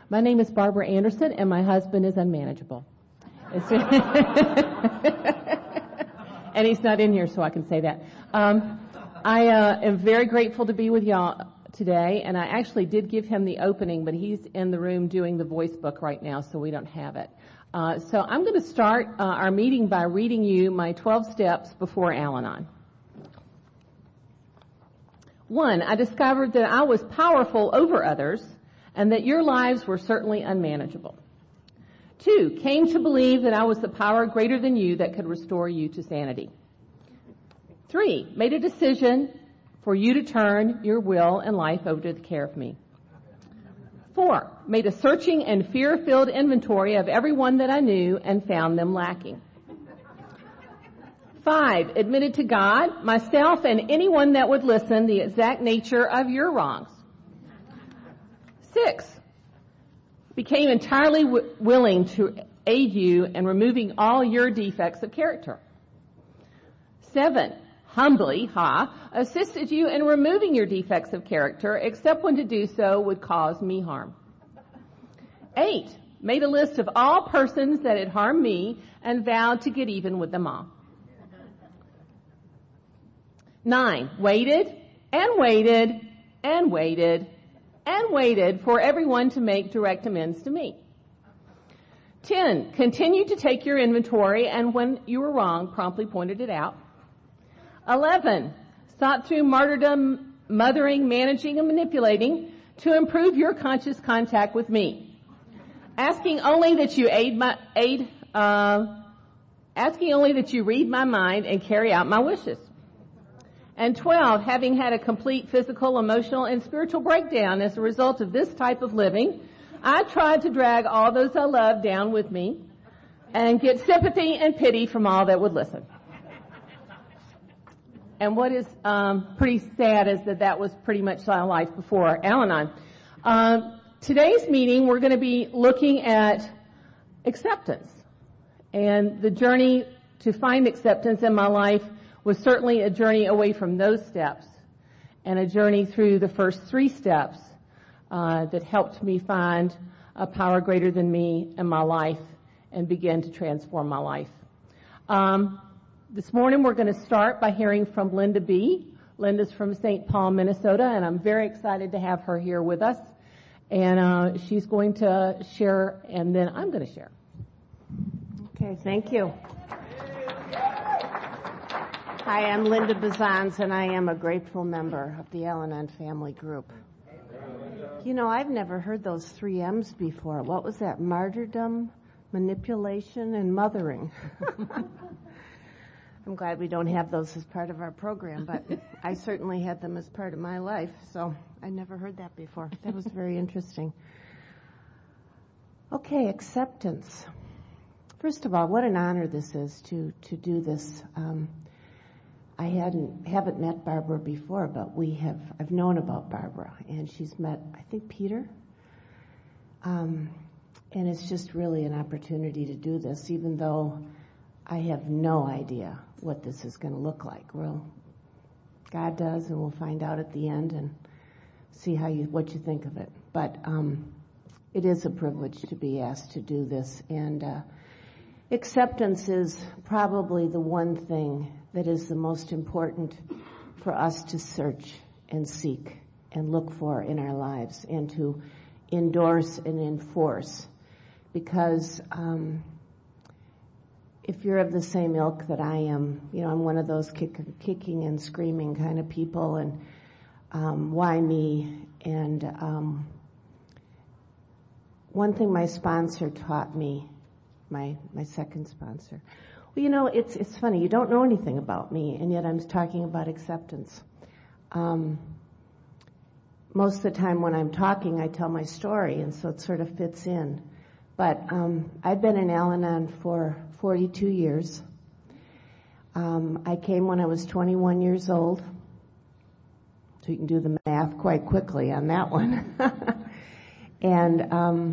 My name is Barbara Anderson, and my husband is unmanageable. And he's not in here, so I can say that. I am very grateful to be with y'all today, and I actually did give him the opening, but he's in the room doing the voice book right now, so we don't have it. So I'm going to start our meeting by reading you my 12 steps before Al-Anon. 1, I discovered that I was powerful over others and that your lives were certainly unmanageable. 2, came to believe that I was the power greater than you that could restore you to sanity. 3, made a decision for you to turn your will and life over to the care of me. 4, made a searching and fear-filled inventory of everyone that I knew and found them lacking. 5, admitted to God, myself, and anyone that would listen the exact nature of your wrongs. 6, became entirely willing to aid you in removing all your defects of character. 7, humbly, assisted you in removing your defects of character, except when to do so would cause me harm. 8, made a list of all persons that had harmed me and vowed to get even with them all. 9, waited and waited and waited and waited for everyone to make direct amends to me. 10, continued to take your inventory and when you were wrong, promptly pointed it out. 11, sought through martyrdom, mothering, managing, and manipulating to improve your conscious contact with me, asking only that you read my mind and carry out my wishes. And 12, having had a complete physical, emotional, and spiritual breakdown as a result of this type of living, I tried to drag all those I love down with me and get sympathy and pity from all that would listen. And what is pretty sad is that was pretty much my life before Al-Anon. Today's meeting, we're going to be looking at acceptance. And the journey to find acceptance in my life was certainly a journey away from those steps and a journey through the first 3 steps that helped me find a power greater than me in my life and begin to transform my life. This morning we're going to start by hearing from Linda B. Linda's from St. Paul, Minnesota, and I'm very excited to have her here with us. And she's going to share, and then I'm going to share. Okay, thank you. Hi, I'm Linda Bazans, and I am a grateful member of the Al-Anon family group. You know, I've never heard those 3 M's before. What was that? Martyrdom, manipulation, and mothering. I'm glad we don't have those as part of our program, but I certainly had them as part of my life, so I never heard that before. That was very interesting. Okay, acceptance. First of all, what an honor this is to do this. I haven't met Barbara before, but I've known about Barbara, and she's met, I think, Peter. And it's just really an opportunity to do this, even though I have no idea what this is going to look like. Well, God does, and we'll find out at the end and see what you think of it. But it is a privilege to be asked to do this, and acceptance is probably the one thing that is the most important for us to search and seek and look for in our lives and to endorse and enforce. Because if you're of the same ilk that I am, you know, I'm one of those kicking and screaming kind of people, and why me? And one thing my sponsor taught me, my second sponsor, well, you know, it's funny. You don't know anything about me, and yet I'm talking about acceptance. Most of the time when I'm talking, I tell my story, and so it sort of fits in. But I've been in Al-Anon for 42 years. I came when I was 21 years old, so you can do the math quite quickly on that one. And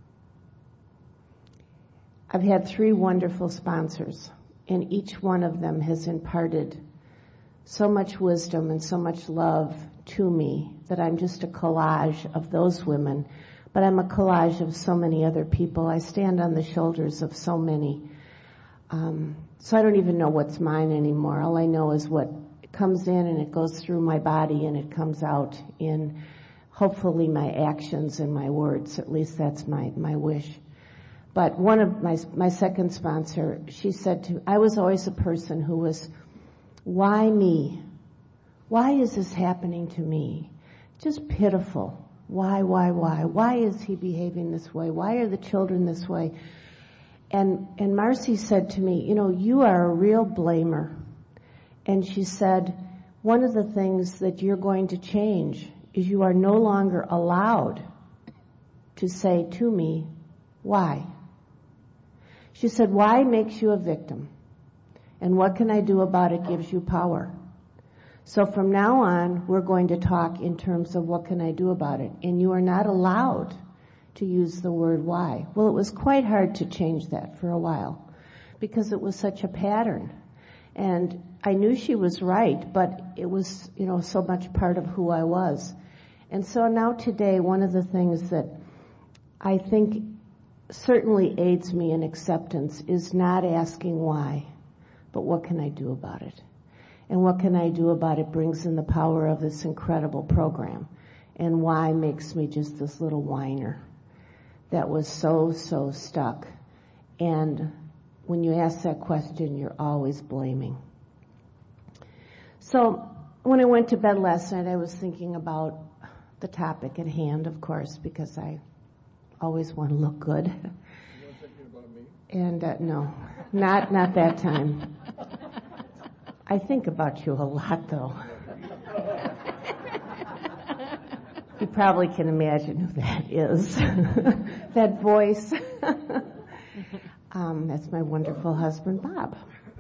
I've had 3 wonderful sponsors, and each one of them has imparted so much wisdom and so much love to me that I'm just a collage of those women, but I'm a collage of so many other people. I stand on the shoulders of so many. So I don't even know what's mine anymore. All I know is what comes in and it goes through my body and it comes out in hopefully my actions and my words. At least that's my wish. But one of my second sponsor, she said to me, I was always a person who was, why me? Why is this happening to me? Just pitiful. Why? Why is he behaving this way? Why are the children this way? And Marcy said to me, you are a real blamer. And she said, one of the things that you're going to change is you are no longer allowed to say to me, why? She said, why makes you a victim? And what can I do about it gives you power. So from now on, we're going to talk in terms of what can I do about it. And you are not allowed to use the word why. Well, it was quite hard to change that for a while because it was such a pattern. And I knew she was right, but it was, so much part of who I was. And so now today, one of the things that I think certainly aids me in acceptance is not asking why, but what can I do about it? And what can I do about it brings in the power of this incredible program. And why makes me just this little whiner that was so stuck. And when you ask that question, you're always blaming. So when I went to bed last night, I was thinking about the topic at hand, of course, because I always want to look good. You weren't thinking about me? And no, not that time. I think about you a lot, though. You probably can imagine who that is. That voice. That's my wonderful husband, Bob.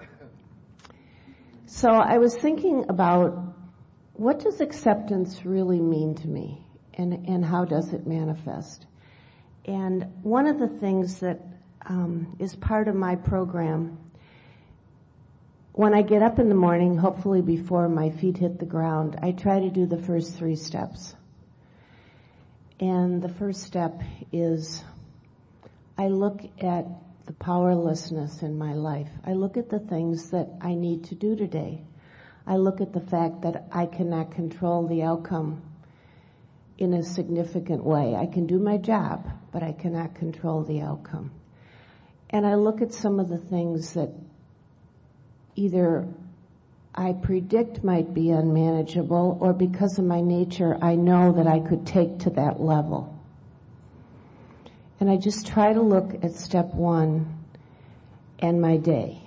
So I was thinking about what does acceptance really mean to me, and how does it manifest? And one of the things that is part of my program, when I get up in the morning, hopefully before my feet hit the ground, I try to do the first 3 steps. And the first step is I look at the powerlessness in my life. I look at the things that I need to do today. I look at the fact that I cannot control the outcome in a significant way. I can do my job, but I cannot control the outcome. And I look at some of the things that either I predict might be unmanageable, or because of my nature, I know that I could take to that level. And I just try to look at step 1 and my day.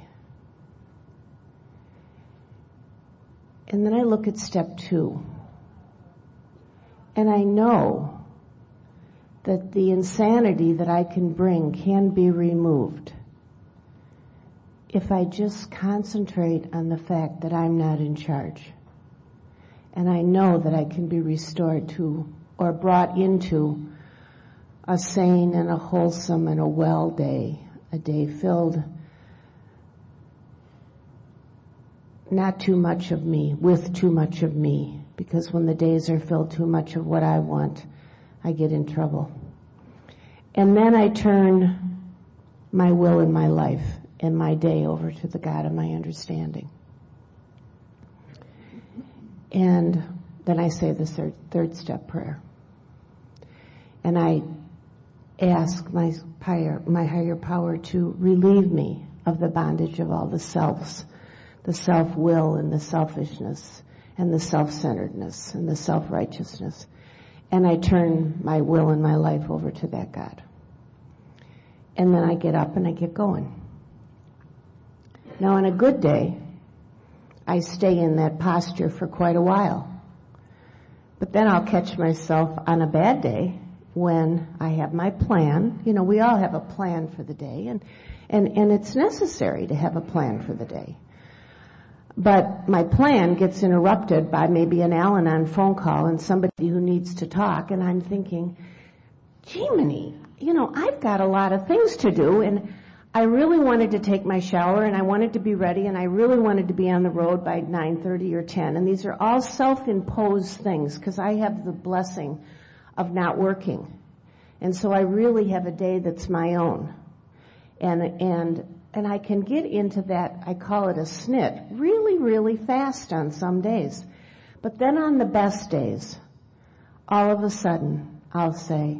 And then I look at step 2. And I know that the insanity that I can bring can be removed if I just concentrate on the fact that I'm not in charge. And I know that I can be restored to or brought into a sane and a wholesome and a well day, a day filled not too much of me, with too much of me. Because when the days are filled too much of what I want, I get in trouble. And then I turn my will and my life and my day over to the God of my understanding. And then I say the third step prayer. And I ask my higher power to relieve me of the bondage of all the selves, the self-will and the selfishness and the self-centeredness and the self-righteousness. And I turn my will and my life over to that God. And then I get up and I get going. Now, on a good day, I stay in that posture for quite a while. But then I'll catch myself on a bad day when I have my plan. You know, we all have a plan for the day, and it's necessary to have a plan for the day. But my plan gets interrupted by maybe an Al-Anon phone call and somebody who needs to talk, and I'm thinking, Jiminy, you know, I've got a lot of things to do, and I really wanted to take my shower, and I wanted to be ready, and I really wanted to be on the road by 9:30 or 10. And these are all self-imposed things because I have the blessing of not working. And so I really have a day that's my own. And I can get into that, I call it a snit, really, really fast on some days. But then on the best days, all of a sudden, I'll say,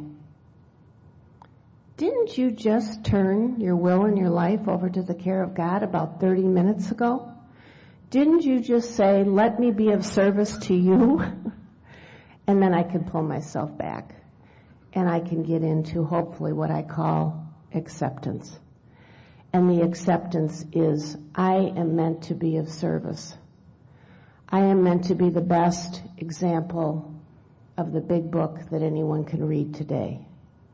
didn't you just turn your will and your life over to the care of God about 30 minutes ago? Didn't you just say, let me be of service to you? And then I can pull myself back. And I can get into, hopefully, what I call acceptance. And the acceptance is, I am meant to be of service. I am meant to be the best example of the big book that anyone can read today.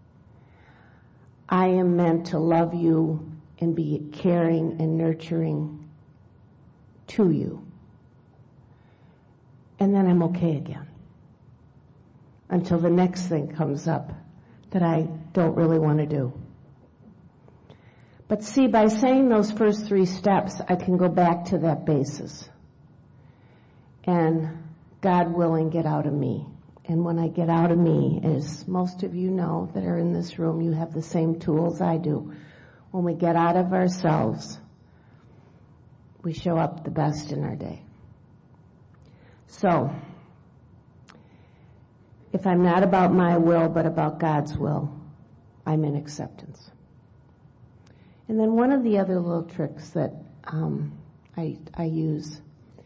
I am meant to love you and be caring and nurturing to you. And then I'm okay again. Until the next thing comes up that I don't really want to do. But see, by saying those first 3 steps, I can go back to that basis. And God willing, get out of me. And when I get out of me, as most of you know that are in this room, you have the same tools I do. When we get out of ourselves, we show up the best in our day. So, if I'm not about my will, but about God's will, I'm in acceptance. And then one of the other little tricks that I use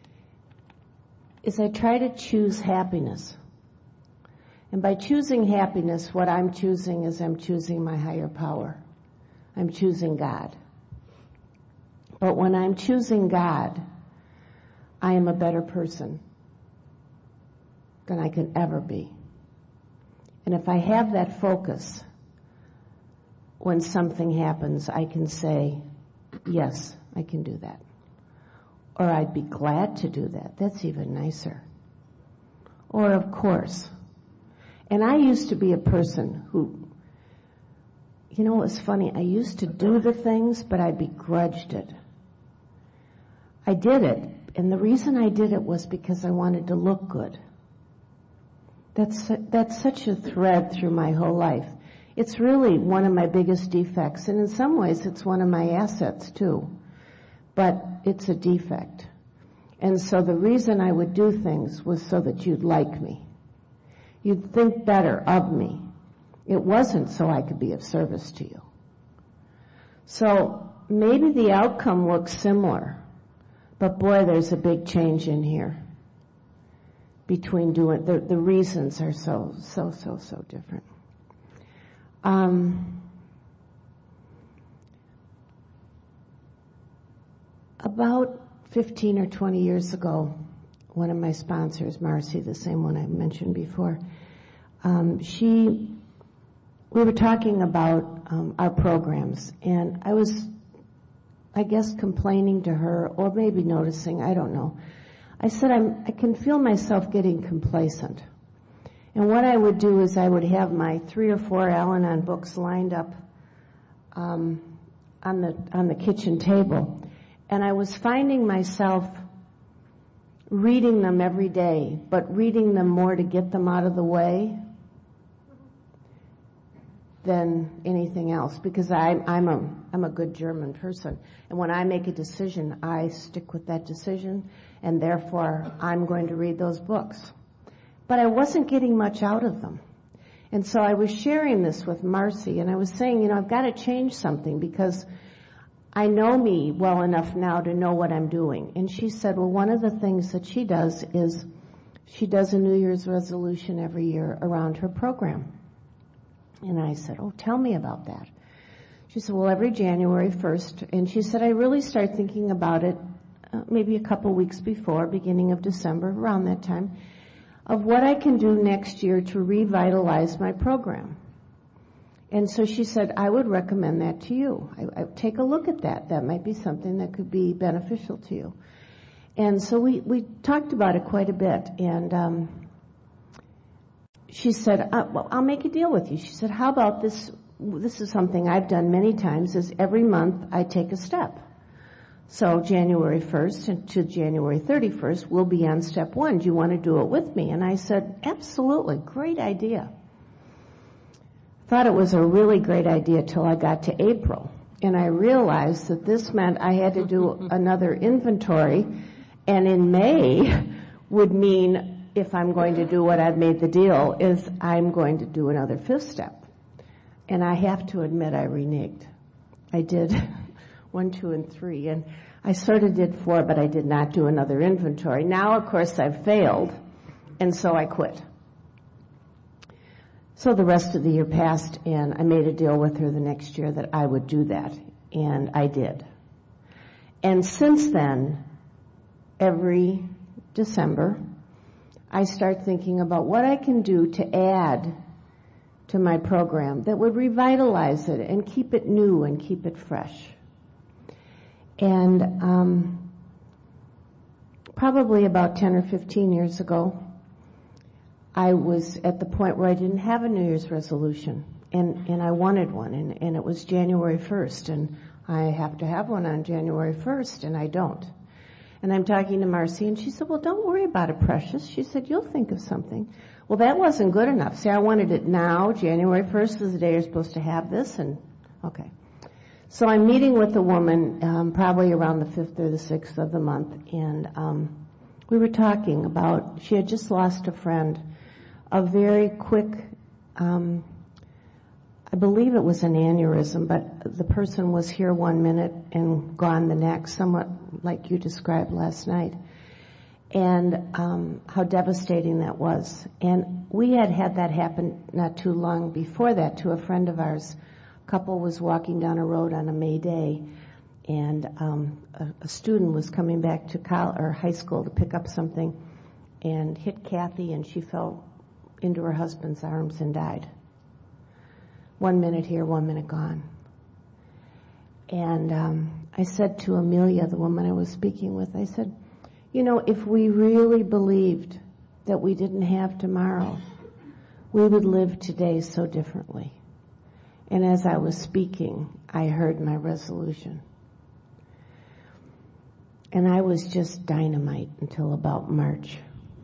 is I try to choose happiness. And by choosing happiness, what I'm choosing is I'm choosing my higher power. I'm choosing God. But when I'm choosing God, I am a better person than I can ever be. And if I have that focus, when something happens, I can say, yes, I can do that. Or I'd be glad to do that. That's even nicer. Or of course. And I used to be a person who, you know, it was funny. I used to do the things, but I begrudged it. I did it, and the reason I did it was because I wanted to look good. That's such a thread through my whole life. It's really one of my biggest defects, and in some ways it's one of my assets too. But it's a defect. And so the reason I would do things was so that you'd like me. You'd think better of me. It wasn't so I could be of service to you. So maybe the outcome looks similar, but boy, there's a big change in here. Between doing, the reasons are so different. About 15 or 20 years ago, one of my sponsors, Marcy, the same one I mentioned before, we were talking about our programs, and I was, I guess, complaining to her, or maybe noticing, I don't know. I said, I can feel myself getting complacent. And what I would do is I would have my 3 or 4 Al-Anon books lined up on the kitchen table. And I was finding myself reading them every day, but reading them more to get them out of the way than anything else, because I'm a good German person, and when I make a decision, I stick with that decision, and therefore I'm going to read those books. But I wasn't getting much out of them. And so I was sharing this with Marcy, and I was saying, you know, I've got to change something because I know me well enough now to know what I'm doing. And she said, well, one of the things that she does is she does a New Year's resolution every year around her program. And I said, oh, tell me about that. She said, well, every January 1st. And she said, I really start thinking about it maybe a couple weeks before, beginning of December, around that time, of what I can do next year to revitalize my program. And so she said, I would recommend that to you. I take a look at that. That might be something that could be beneficial to you. And so we talked about it quite a bit. And she said, well, I'll make a deal with you. She said, how about this? This is something I've done many times, is every month I take a step. So January 1st to January 31st, we'll be on step 1. Do you want to do it with me? And I said, absolutely, great idea. thought it was a really great idea till I got to April. And I realized that this meant I had to do another inventory, and in May would mean, if I'm going to do what I've made the deal, is I'm going to do another fifth step. And I have to admit I reneged. I did 1, 2, and 3, and I sort of did 4, but I did not do another inventory. Now, of course, I've failed, and so I quit. So the rest of the year passed, and I made a deal with her the next year that I would do that, and I did. And since then, every December, I start thinking about what I can do to add to my program that would revitalize it and keep it new and keep it fresh. And probably about 10 or 15 years ago, I was at the point where I didn't have a New Year's resolution, and I wanted one, and it was January 1st, and I have to have one on January 1st, and I don't. And I'm talking to Marcy, and she said, well, don't worry about it, Precious. She said, you'll think of something. Well, that wasn't good enough. See, I wanted it now. January 1st is the day you're supposed to have this, and okay. So I'm meeting with a woman probably around the 5th or the 6th of the month, and we were talking about, she had just lost a friend, a very quick, I believe it was an aneurysm, but the person was here 1 minute and gone the next, somewhat like you described last night, and how devastating that was. And we had that happen not too long before that to a friend of ours. A couple was walking down a road on a May day, and a student was coming back to college or high school to pick up something and hit Kathy, and she fell into her husband's arms and died. 1 minute here, 1 minute gone. And I said to Amelia, the woman I was speaking with, I said, you know, if we really believed that we didn't have tomorrow, we would live today so differently. And as I was speaking, I heard my resolution. And I was just dynamite until about March.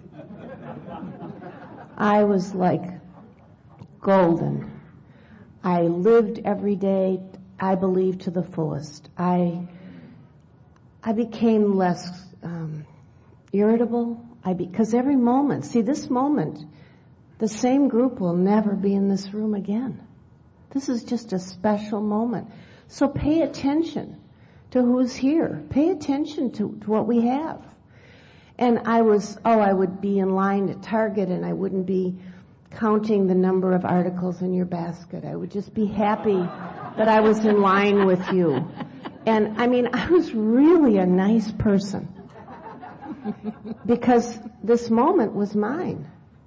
I was like golden. I lived every day, I believe, to the fullest. I became less irritable. Because every moment, see, this moment, the same group will never be in this room again. This is just a special moment. So pay attention to who's here. Pay attention to what we have. And I would be in line at Target, and I wouldn't be counting the number of articles in your basket. I would just be happy that I was in line with you. And I mean, I was really a nice person because this moment was mine.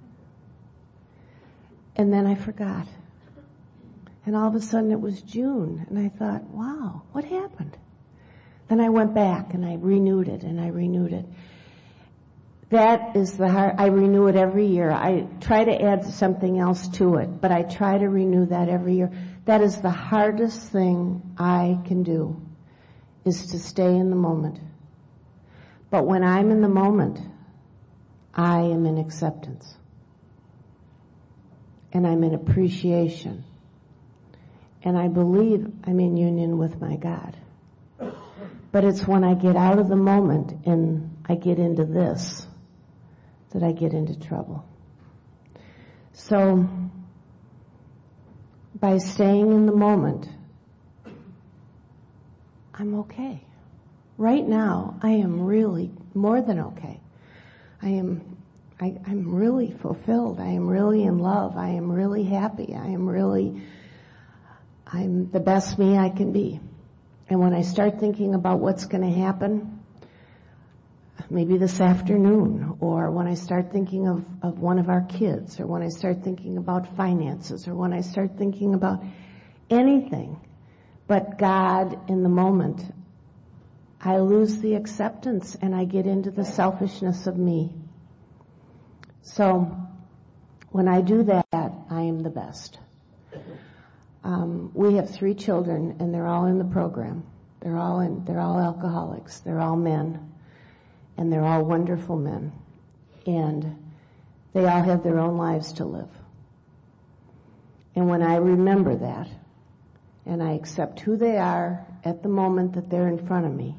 And then I forgot. And all of a sudden it was June, and I thought, wow, what happened? Then I went back and I renewed it and I renewed it. That is I renew it every year. I try to add something else to it, but I try to renew that every year. That is the hardest thing I can do, is to stay in the moment. But when I'm in the moment, I am in acceptance. And I'm in appreciation. And I believe I'm in union with my God. But it's when I get out of the moment and I get into this that I get into trouble. So, by staying in the moment, I'm okay. Right now, I am really more than okay. I'm really fulfilled. I am really in love. I am really happy. I'm the best me I can be. And when I start thinking about what's going to happen, maybe this afternoon, or when I start thinking of one of our kids, or when I start thinking about finances, or when I start thinking about anything but God in the moment, I lose the acceptance and I get into the selfishness of me. So when I do that, I am the best. We have 3 children, and they're all in the program. They're all alcoholics. They're all men, and they're all wonderful men, and they all have their own lives to live. And when I remember that, and I accept who they are at the moment that they're in front of me,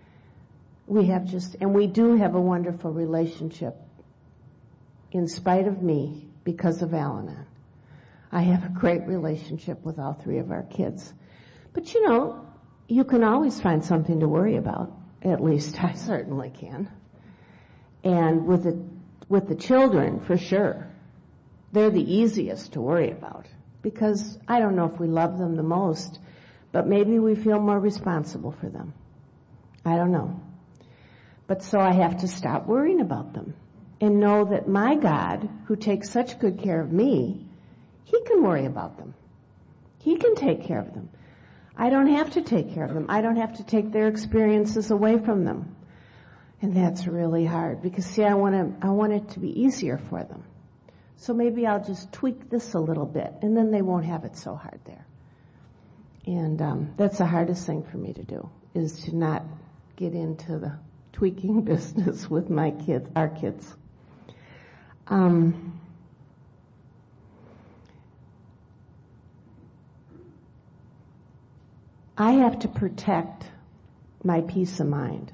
and we do have a wonderful relationship in spite of me because of Al-Anon. I have a great relationship with all three of our kids. But you can always find something to worry about. At least I certainly can. And with the children, for sure, they're the easiest to worry about. Because I don't know if we love them the most, but maybe we feel more responsible for them. I don't know. But so I have to stop worrying about them and know that my God, who takes such good care of me, He can worry about them. He can take care of them. I don't have to take care of them. I don't have to take their experiences away from them. And that's really hard because, see, I want it to be easier for them. So maybe I'll just tweak this a little bit, and then they won't have it so hard there. And that's the hardest thing for me to do, is to not get into the tweaking business with my kids, our kids. I have to protect my peace of mind.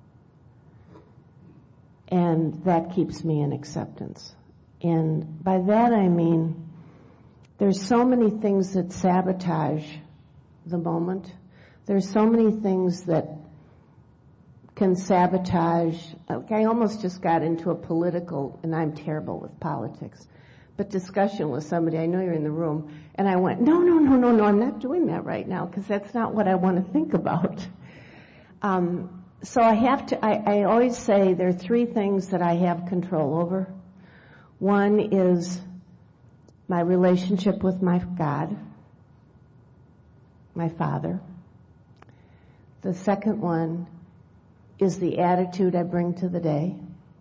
And that keeps me in acceptance. And by that I mean there's so many things that sabotage the moment. There's so many things that can sabotage. I almost just got into a political, and I'm terrible with politics, but discussion with somebody. I know you're in the room. And I went, no, I'm not doing that right now because that's not what I want to think about. So I always say there are three things that I have control over. One is my relationship with my God, my Father. The second one is the attitude I bring to the day.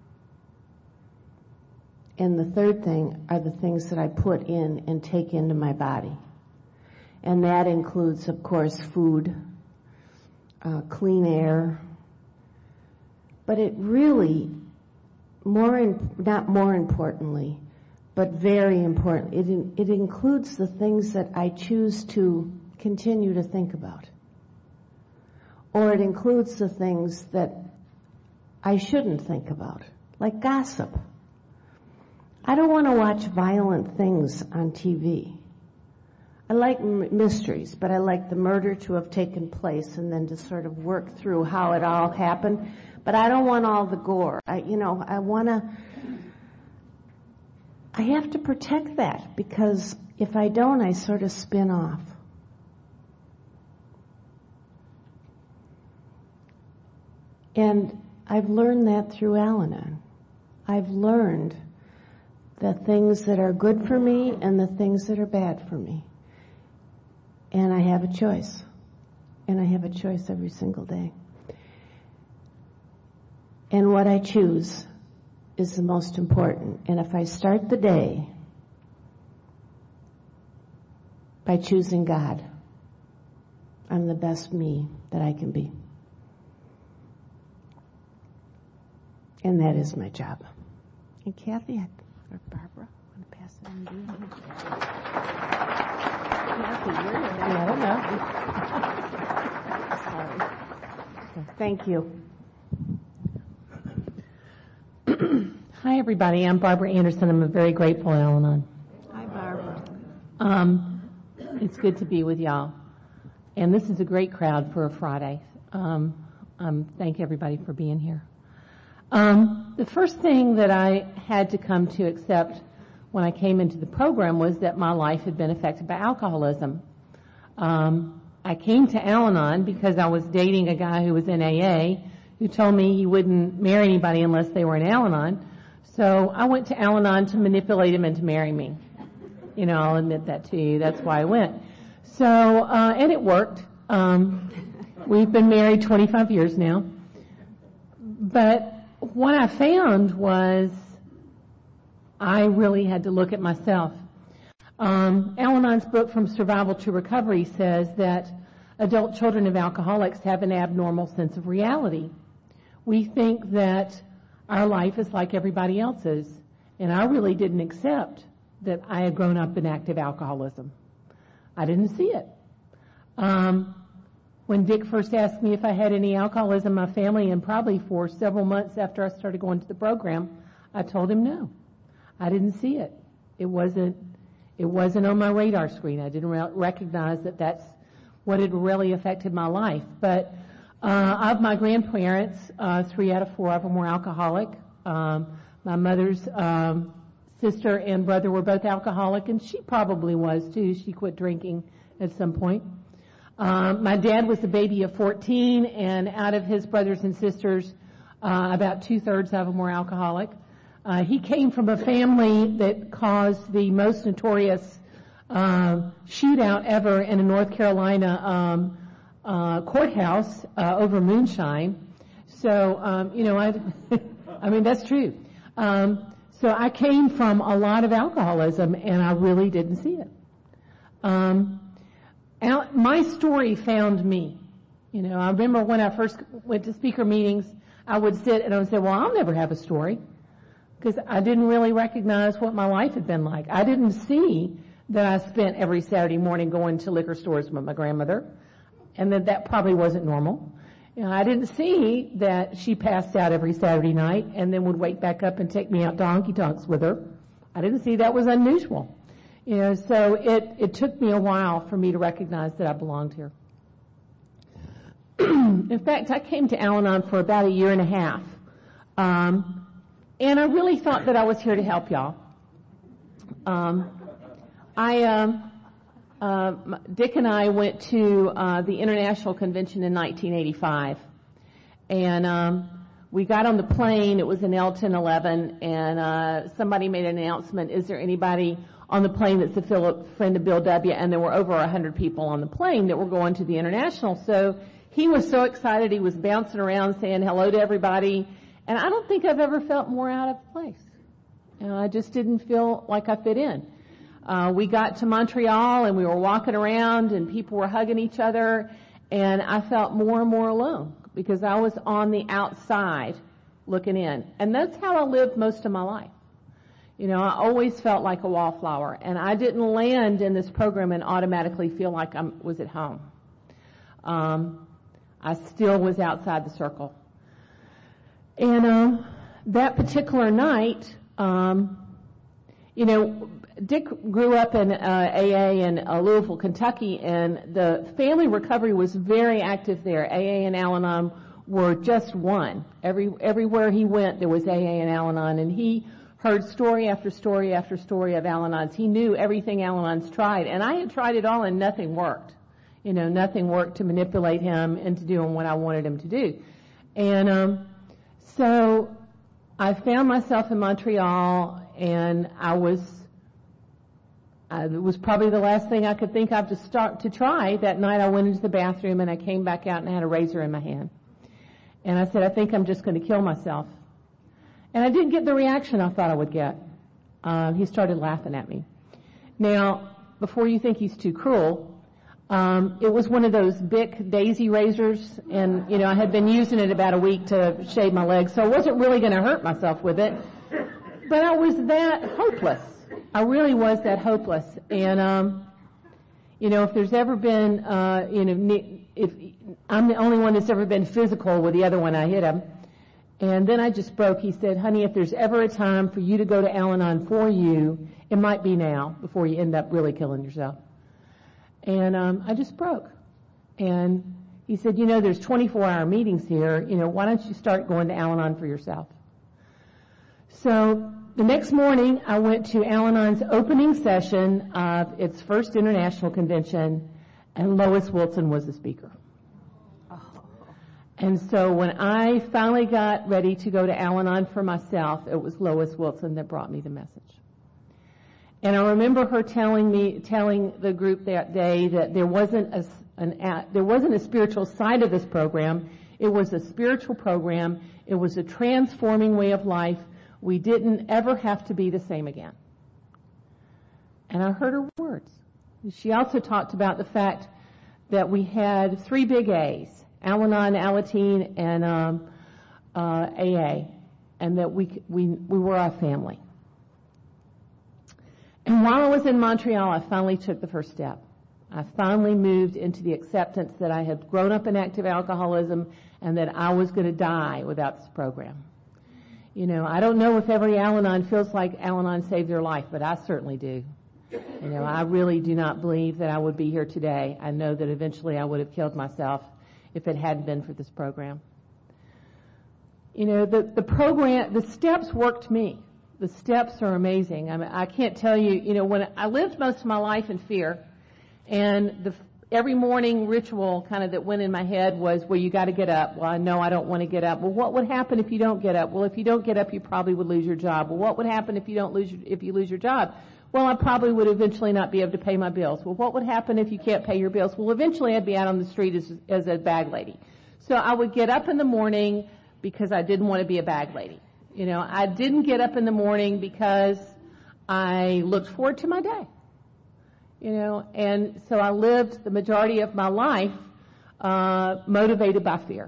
And the third thing are the things that I put in and take into my body. And that includes, of course, food, clean air. But it really, not more importantly, but very important, it includes the things that I choose to continue to think about. Or it includes the things that I shouldn't think about, like gossip. I don't want to watch violent things on TV. I like mysteries, but I like the murder to have taken place and then to sort of work through how it all happened. But I don't want all the gore. I have to protect that because if I don't, I sort of spin off. And I've learned that through Al-Anon. I've learned the things that are good for me and the things that are bad for me. And I have a choice. And I have a choice every single day. And what I choose is the most important. And if I start the day by choosing God, I'm the best me that I can be. And that is my job. And Kathy, or Barbara, want to pass it on to you? Kathy, I don't know. Sorry. Thank you. Hi, everybody. I'm Barbara Anderson. I'm very grateful, Al-Anon. Hi, Barbara. It's good to be with y'all. And this is a great crowd for a Friday. Thank everybody for being here. The first thing that I had to come to accept when I came into the program was that my life had been affected by alcoholism. I came to Al-Anon because I was dating a guy who was in AA who told me he wouldn't marry anybody unless they were in Al-Anon. So I went to Al-Anon to manipulate him into marrying me. You know, I'll admit that to you. That's why I went. So, and it worked. We've been married 25 years now. But what I found was I really had to look at myself. Al-Anon's book, From Survival to Recovery, says that adult children of alcoholics have an abnormal sense of reality. We think that our life is like everybody else's, and I really didn't accept that I had grown up in active alcoholism. I didn't see it. When Dick first asked me if I had any alcoholism in my family, and probably for several months after I started going to the program, I told him no. I didn't see it. It wasn't on my radar screen. I didn't recognize that that's what had really affected my life. But of my grandparents, 3 out of 4 of them were alcoholic. My mother's sister and brother were both alcoholic, and she probably was too. She quit drinking at some point. My dad was a baby of 14, and out of his brothers and sisters, about 2/3 of them were alcoholic. He came from a family that caused the most notorious shootout ever in a North Carolina courthouse over moonshine. So, I mean, that's true. So I came from a lot of alcoholism, and I really didn't see it. My story found me. I remember when I first went to speaker meetings, I would sit and I would say, well, I'll never have a story, because I didn't really recognize what my life had been like. I didn't see that I spent every Saturday morning going to liquor stores with my grandmother, and that probably wasn't normal. I didn't see that she passed out every Saturday night and then would wake back up and take me out to honky tonks with her. I didn't see that was unusual. So it took me a while for me to recognize that I belonged here. In fact, I came to Al-Anon for about 1.5 years, and I really thought that I was here to help y'all. Dick and I went to the International Convention in 1985, and we got on the plane. It was in Elton 11, and somebody made an announcement, is there anybody on the plane that's a friend of Bill W.? And there were over 100 people on the plane that were going to the International. So he was so excited, he was bouncing around saying hello to everybody, and I don't think I've ever felt more out of place. I just didn't feel like I fit in. We got to Montreal, and we were walking around, and people were hugging each other, and I felt more and more alone because I was on the outside looking in. And that's how I lived most of my life. I always felt like a wallflower, and I didn't land in this program and automatically feel like I was at home. I still was outside the circle. And that particular night, Dick grew up in AA in Louisville, Kentucky, and the family recovery was very active there. AA and Al-Anon were just one. Everywhere he went, there was AA and Al-Anon, and he heard story after story after story of Al-Anons. He knew everything Al-Anons tried, and I had tried it all, and nothing worked. Nothing worked to manipulate him into doing what I wanted him to do. And so I found myself in Montreal, and it was probably the last thing I could think of to try. That night I went into the bathroom, and I came back out and I had a razor in my hand. And I said, I think I'm just going to kill myself. And I didn't get the reaction I thought I would get. He started laughing at me. Now, before you think he's too cruel, it was one of those Bic Daisy razors, and, I had been using it about a week to shave my legs, so I wasn't really going to hurt myself with it. But I was that hopeless. I really was that hopeless. And, if there's ever been, if I'm the only one that's ever been physical with the other one, I hit him. And then I just broke. He said, honey, if there's ever a time for you to go to Al-Anon for you, it might be now, before you end up really killing yourself. And I just broke. And he said, there's 24-hour meetings here. Why don't you start going to Al-Anon for yourself? So the next morning, I went to Al-Anon's opening session of its first international convention, and Lois Wilson was the speaker. And so when I finally got ready to go to Al-Anon for myself, it was Lois Wilson that brought me the message. And I remember her telling the group that day that there wasn't a spiritual side of this program. It was a spiritual program. It was a transforming way of life. We didn't ever have to be the same again. And I heard her words. She also talked about the fact that we had 3 big A's, Al-Anon, Alateen, and AA, and that we were our family. And while I was in Montreal, I finally took the first step. I finally moved into the acceptance that I had grown up in active alcoholism and that I was going to die without this program. You know, I don't know if every Al-Anon feels like Al-Anon saved their life, but I certainly do. You know, I really do not believe that I would be here today. I know that eventually I would have killed myself if it hadn't been for this program. You know, the program, the steps worked me. The steps are amazing. I mean, I can't tell you, you know, when I lived most of my life in fear, and every morning ritual kind of that went in my head was, well, you got to get up. Well, no, I don't want to get up. Well, what would happen if you don't get up? Well, if you don't get up, you probably would lose your job. Well, what would happen if you lose your job? Well, I probably would eventually not be able to pay my bills. Well, what would happen if you can't pay your bills? Well, eventually I'd be out on the street as a bag lady. So I would get up in the morning because I didn't want to be a bag lady. You know, I didn't get up in the morning because I looked forward to my day. You know, and so I lived the majority of my life motivated by fear.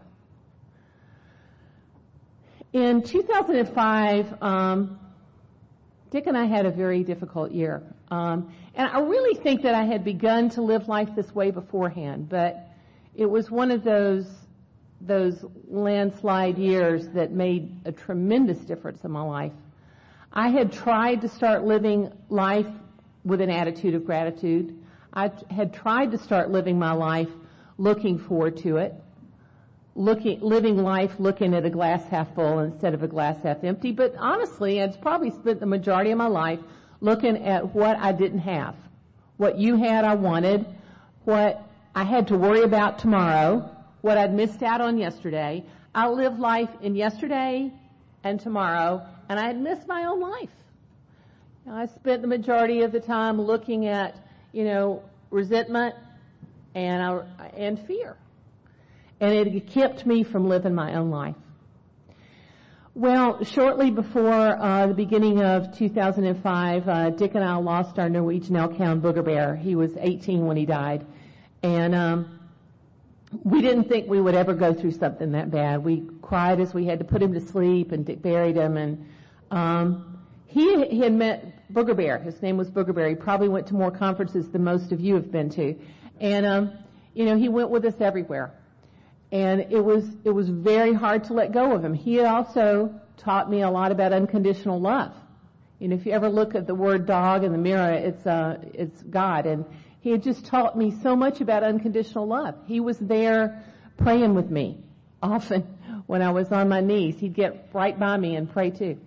In 2005, Dick and I had a very difficult year. And I really think that I had begun to live life this way beforehand, but it was one of those landslide years that made a tremendous difference in my life. I had tried to start living life with an attitude of gratitude. I had tried to start living my life looking forward to it, living life looking at a glass half full instead of a glass half empty. But honestly, I'd probably spent the majority of my life looking at what I didn't have, what you had I wanted, what I had to worry about tomorrow, what I'd missed out on yesterday. I lived life in yesterday and tomorrow, and I had missed my own life. I spent the majority of the time looking at, you know, resentment and fear. And it kept me from living my own life. Well, shortly before the beginning of 2005, Dick and I lost our Norwegian elk hound, Booger Bear. He was 18 when he died. And we didn't think we would ever go through something that bad. We cried as we had to put him to sleep, and Dick buried him. And he had met Booger Bear. His name was Booger Bear. He probably went to more conferences than most of you have been to. And, you know, he went with us everywhere. And it was very hard to let go of him. He also taught me a lot about unconditional love. You know, if you ever look at the word dog in the mirror, it's God. And he had just taught me so much about unconditional love. He was there praying with me. Often when I was on my knees, he'd get right by me and pray too.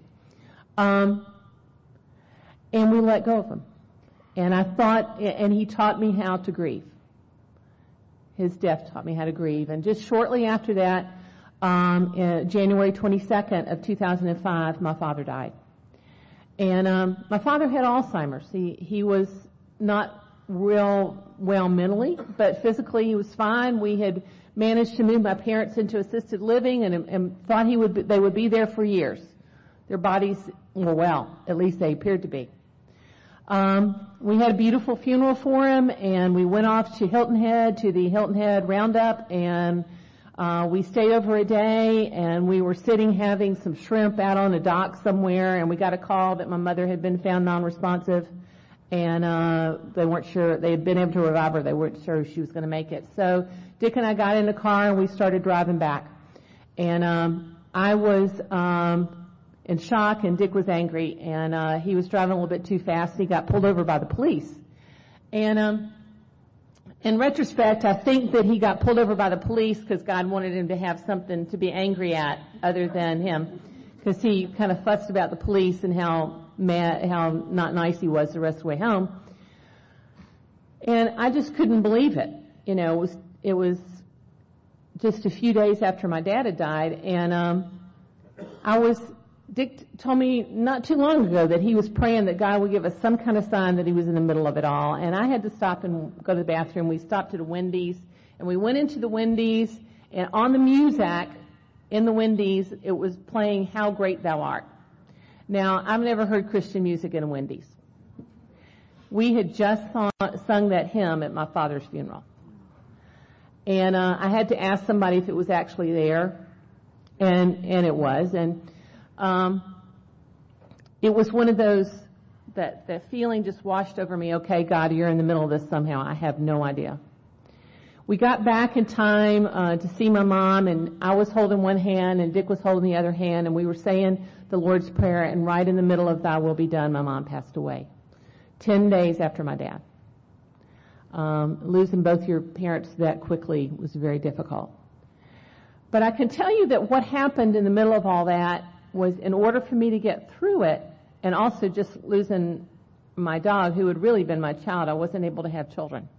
And we let go of him. And he taught me how to grieve. His death taught me how to grieve. And just shortly after that, January 22nd of 2005, my father died. And my father had Alzheimer's. He was not real well mentally, but physically he was fine. We had managed to move my parents into assisted living and thought they would be there for years. Their bodies were well, at least they appeared to be. We had a beautiful funeral for him, and we went off to Hilton Head, to the Hilton Head Roundup, and we stayed over a day, and we were sitting having some shrimp out on a dock somewhere, and we got a call that my mother had been found non-responsive, and they weren't sure, they had been able to revive her, they weren't sure she was going to make it. So Dick and I got in the car, and we started driving back. And I was in shock, and Dick was angry, and he was driving a little bit too fast, and he got pulled over by the police. And in retrospect, I think that he got pulled over by the police because God wanted him to have something to be angry at other than him, because he kind of fussed about the police and how not nice he was the rest of the way home. And I just couldn't believe it. You know, it was just a few days after my dad had died, and Dick told me not too long ago that he was praying that God would give us some kind of sign that he was in the middle of it all. And I had to stop and go to the bathroom. We stopped at a Wendy's, and we went into the Wendy's, and on the music in the Wendy's, it was playing How Great Thou Art. Now, I've never heard Christian music in a Wendy's. We had just sung that hymn at my father's funeral. And I had to ask somebody if it was actually there, and it was. And it was one of those that feeling just washed over me. Okay, God, you're in the middle of this somehow. I have no idea. We got back in time to see my mom, and I was holding one hand, and Dick was holding the other hand, and we were saying the Lord's Prayer, and right in the middle of Thy will be done, my mom passed away. 10 days after my dad. Losing both your parents that quickly was very difficult. But I can tell you that what happened in the middle of all that was, in order for me to get through it, and also just losing my dog, who had really been my child, I wasn't able to have children.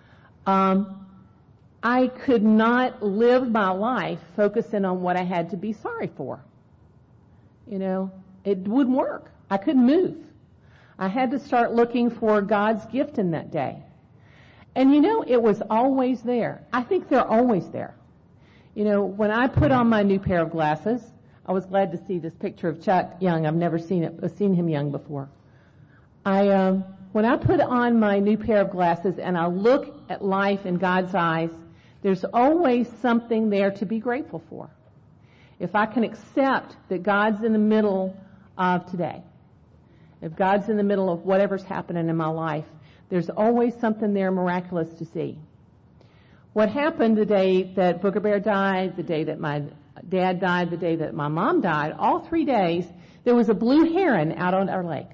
I could not live my life focusing on what I had to be sorry for. You know, it wouldn't work. I couldn't move. I had to start looking for God's gift in that day. And you know, it was always there. I think they're always there. You know, when I put on my new pair of glasses, I was glad to see this picture of Chuck Young. I've never seen him young before. When I put on my new pair of glasses and I look at life in God's eyes, there's always something there to be grateful for. If I can accept that God's in the middle of today, if God's in the middle of whatever's happening in my life, there's always something there miraculous to see. What happened the day that Booger Bear died, the day that my dad died, the day that my mom died, all 3 days, there was a blue heron out on our lake.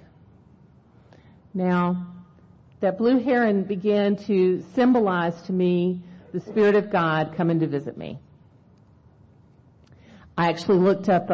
Now, that blue heron began to symbolize to me the Spirit of God coming to visit me. I actually looked up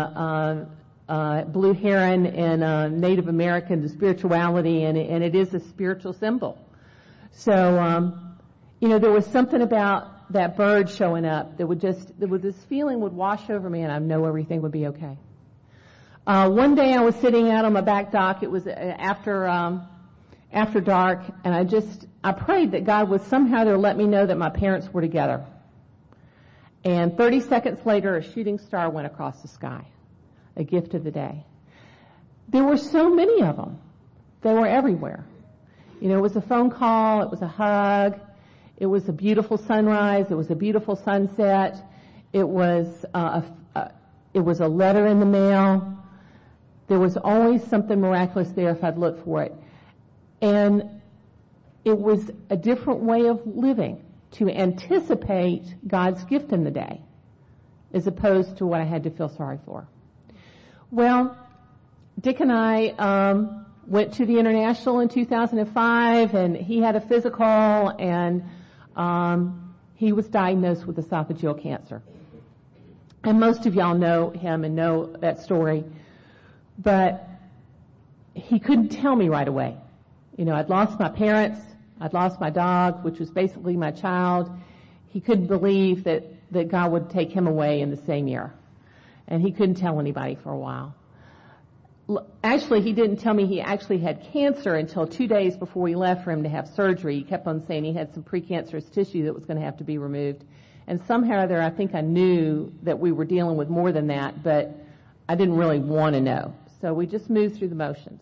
blue heron in Native American spirituality, and it is a spiritual symbol. So, you know, there was something about that bird showing up that this feeling would wash over me, and I know everything would be okay. One day I was sitting out on my back dock. It was after dark, and I prayed that God would somehow let me know that my parents were together. And 30 seconds later, a shooting star went across the sky, a gift of the day. There were so many of them. They were everywhere. You know, it was a phone call, it was a hug, it was a beautiful sunrise, it was a beautiful sunset, it was a letter in the mail. There was always something miraculous there if I'd look for it. And it was a different way of living, to anticipate God's gift in the day, as opposed to what I had to feel sorry for. Well, Dick and I went to the International in 2005, and he had a physical, and he was diagnosed with esophageal cancer. And most of y'all know him and know that story. But he couldn't tell me right away. You know, I'd lost my parents, I'd lost my dog, which was basically my child. He couldn't believe that God would take him away in the same year. And he couldn't tell anybody for a while. Actually, he didn't tell me he actually had cancer until 2 days before we left for him to have surgery. He kept on saying he had some precancerous tissue that was going to have to be removed. And somehow or other, I think I knew that we were dealing with more than that, but I didn't really want to know. So we just moved through the motions.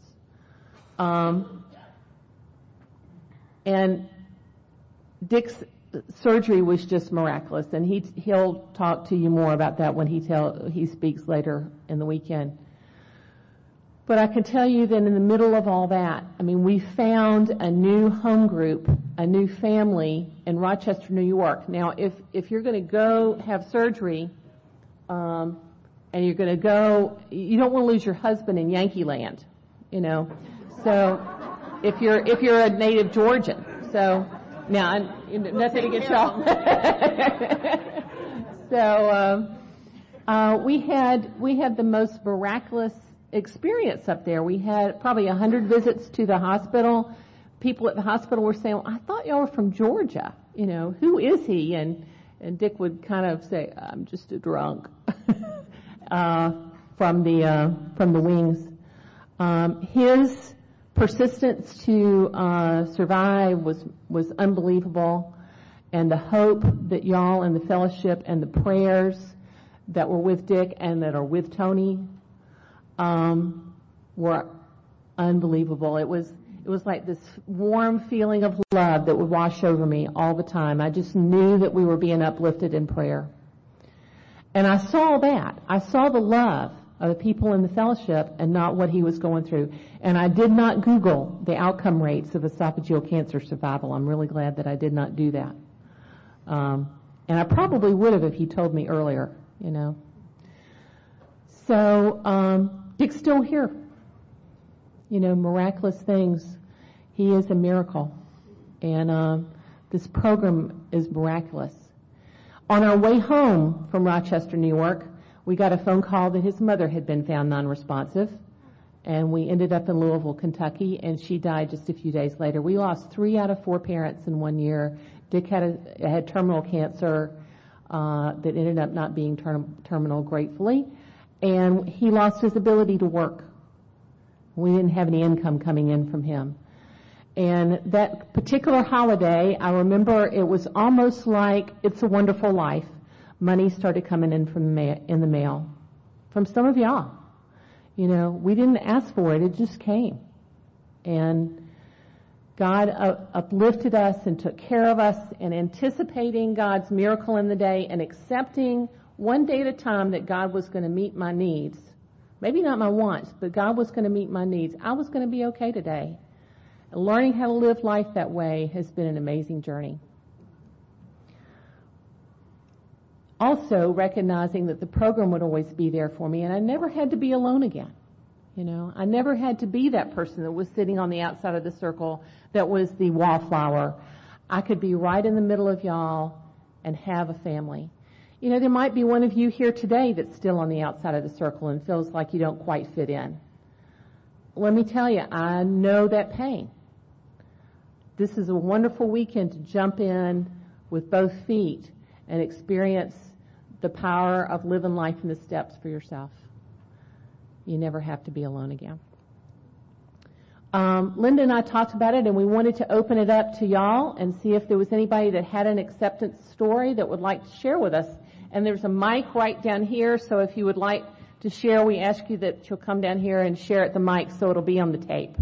And Dick's surgery was just miraculous, and he'll talk to you more about that when he speaks later in the weekend. But I can tell you that in the middle of all that, I mean, we found a new home group, a new family in Rochester, New York. Now, if you're going to go have surgery, and you're going to go, you don't want to lose your husband in Yankee Land, you know. So if you're a native Georgian, so now nothing against y'all. So we had the most miraculous experience up there. We had probably 100 visits to the hospital. People at the hospital were saying, well, I thought y'all were from Georgia. You know, who is he? And Dick would kind of say, I'm just a drunk from the wings. His persistence to survive was unbelievable, and the hope that y'all and the fellowship and the prayers that were with Dick and that are with Tony were unbelievable. It was like this warm feeling of love that would wash over me all the time. I just knew that we were being uplifted in prayer. And I saw that. I saw the love of the people in the fellowship and not what he was going through. And I did not Google the outcome rates of esophageal cancer survival. I'm really glad that I did not do that. And I probably would have if he told me earlier, you know. So Dick's still here. You know, miraculous things. He is a miracle. And this program is miraculous. On our way home from Rochester, New York, we got a phone call that his mother had been found non-responsive, and we ended up in Louisville, Kentucky, and she died just a few days later. We lost 3 out of 4 parents in 1 year. Dick had terminal cancer that ended up not being terminal, gratefully, and he lost his ability to work. We didn't have any income coming in from him. And that particular holiday, I remember it was almost like It's a Wonderful Life. Money started coming in in the mail from some of y'all. You know, we didn't ask for it. It just came. And God uplifted us and took care of us, and anticipating God's miracle in the day and accepting one day at a time that God was going to meet my needs. Maybe not my wants, but God was going to meet my needs. I was going to be okay today. And learning how to live life that way has been an amazing journey. Also recognizing that the program would always be there for me, and I never had to be alone again. You know, I never had to be that person that was sitting on the outside of the circle that was the wallflower. I could be right in the middle of y'all and have a family. You know, there might be one of you here today that's still on the outside of the circle and feels like you don't quite fit in. Let me tell you, I know that pain. This is a wonderful weekend to jump in with both feet and experience the power of living life in the steps for yourself. You never have to be alone again. Linda and I talked about it, and we wanted to open it up to y'all and see if there was anybody that had an acceptance story that would like to share with us. And there's a mic right down here, so if you would like to share, we ask you that you'll come down here and share at the mic so it'll be on the tape.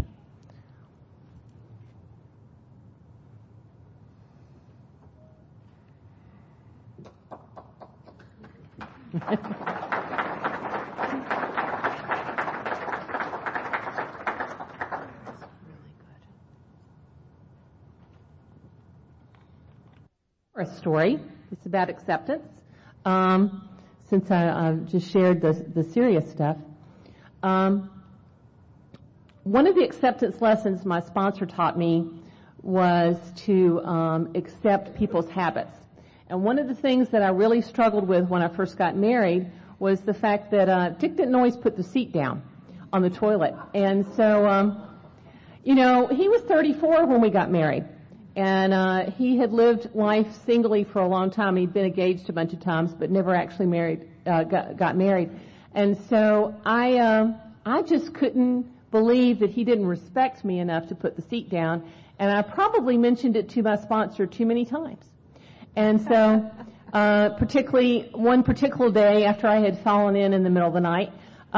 A story. It's about acceptance. Since I just shared the serious stuff, one of the acceptance lessons my sponsor taught me was to accept people's habits. And one of the things that I really struggled with when I first got married was the fact that Dick didn't always put the seat down on the toilet. And so, you know, he was 34 when we got married. And he had lived life singly for a long time. He'd been engaged a bunch of times, but never actually got married. And so I just couldn't believe that he didn't respect me enough to put the seat down. And I probably mentioned it to my sponsor too many times. And so, particularly one particular day after I had fallen in the middle of the night,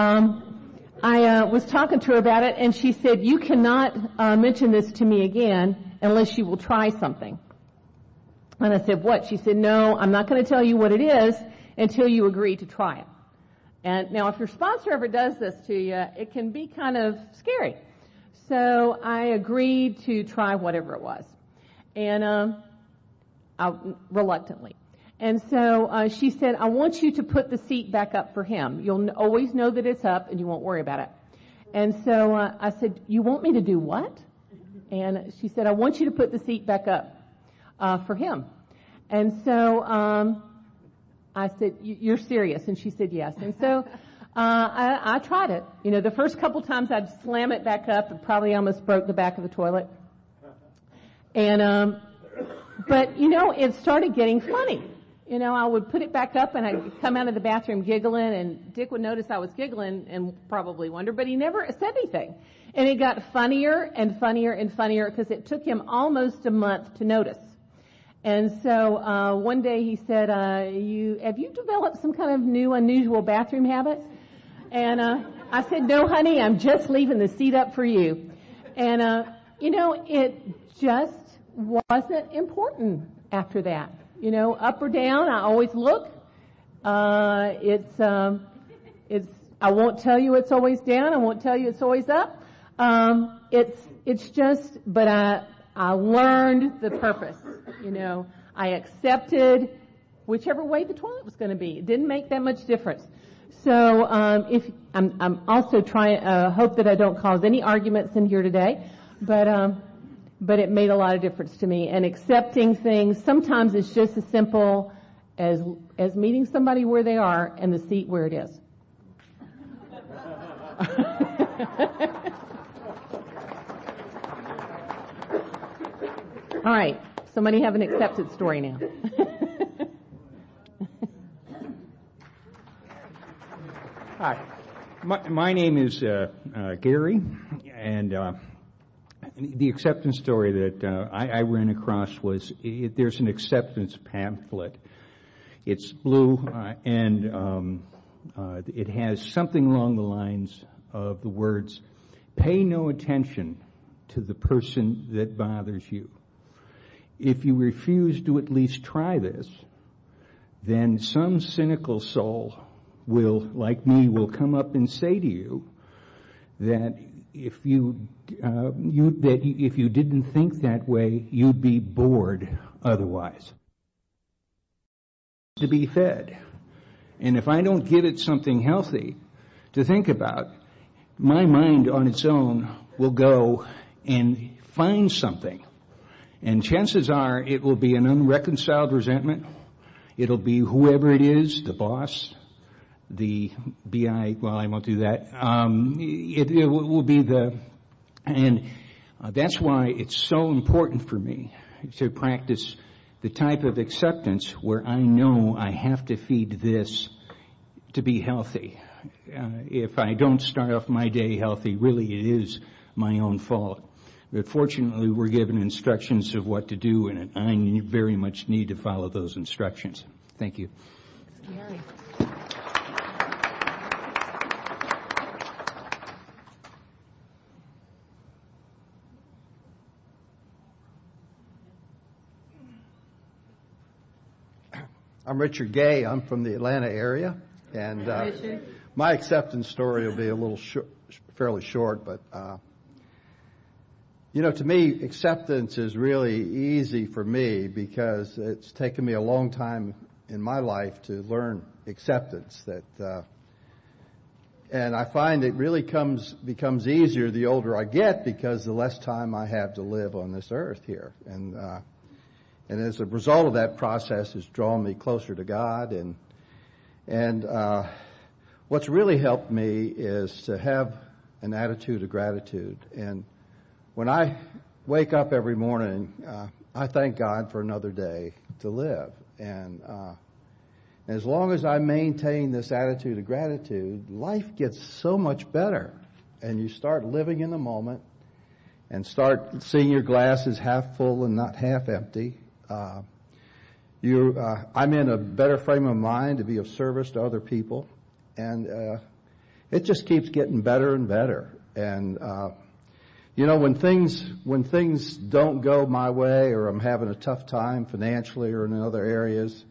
I was talking to her about it, and she said, "You cannot mention this to me again unless you will try something." And I said, "What?" She said, "No, I'm not going to tell you what it is until you agree to try it." And now if your sponsor ever does this to you, it can be kind of scary. So I agreed to try whatever it was, and reluctantly. And so she said, "I want you to put the seat back up for him. You'll always know that it's up and you won't worry about it." And so I said, "You want me to do what?" And she said, "I want you to put the seat back up for him." And so I said, "You're serious?" And she said, "Yes." And so I tried it. You know, the first couple times I'd slam it back up and probably almost broke the back of the toilet. And but, you know, it started getting funny. You know, I would put it back up and I'd come out of the bathroom giggling, and Dick would notice I was giggling and probably wonder, but he never said anything. And it got funnier and funnier and funnier because it took him almost a month to notice. And so one day he said, have you developed some kind of new, unusual bathroom habit? And I said, "No, honey, I'm just leaving the seat up for you." And, you know, it just wasn't important after that. You know, up or down, I always look. I I won't tell you it's always down. I won't tell you it's always up. It's just, but I learned the purpose. I accepted whichever way the toilet was going to be. It didn't make that much difference. So if I'm also trying, hope that I don't cause any arguments in here today, but it made a lot of difference to me. And accepting things, sometimes it's just as simple as meeting somebody where they are and the seat where it is. All right, somebody have an acceptance story now. Hi, my name is Gary, and the acceptance story that I ran across was there's an acceptance pamphlet. It's blue, and it has something along the lines of the words, "Pay no attention to the person that bothers you. If you refuse to at least try this, then some cynical soul will, like me, will come up and say to you that if you didn't think that way, you'd be bored otherwise. To be fed. And if I don't give it something healthy to think about, my mind on its own will go and find something. And chances are it will be an unreconciled resentment. It'll be whoever it is, the boss, the BI, well, I won't do that. It will be and that's why it's so important for me to practice the type of acceptance where I know I have to feed this to be healthy. If I don't start off my day healthy, really it is my own fault. But fortunately, we're given instructions of what to do, and I very much need to follow those instructions. Thank you. Gary. I'm Richard Gay. I'm from the Atlanta area, and my acceptance story will be a little fairly short, but to me, acceptance is really easy for me because it's taken me a long time in my life to learn acceptance. And I find it really becomes easier the older I get because the less time I have to live on this earth here. And as a result of that process, it's drawn me closer to God. And what's really helped me is to have an attitude of gratitude. And when I wake up every morning, I thank God for another day to live. And as long as I maintain this attitude of gratitude, life gets so much better. And you start living in the moment and start seeing your glass as half full and not half empty. I'm in a better frame of mind to be of service to other people. And it just keeps getting better and better. And when things don't go my way, or I'm having a tough time financially or in other areas,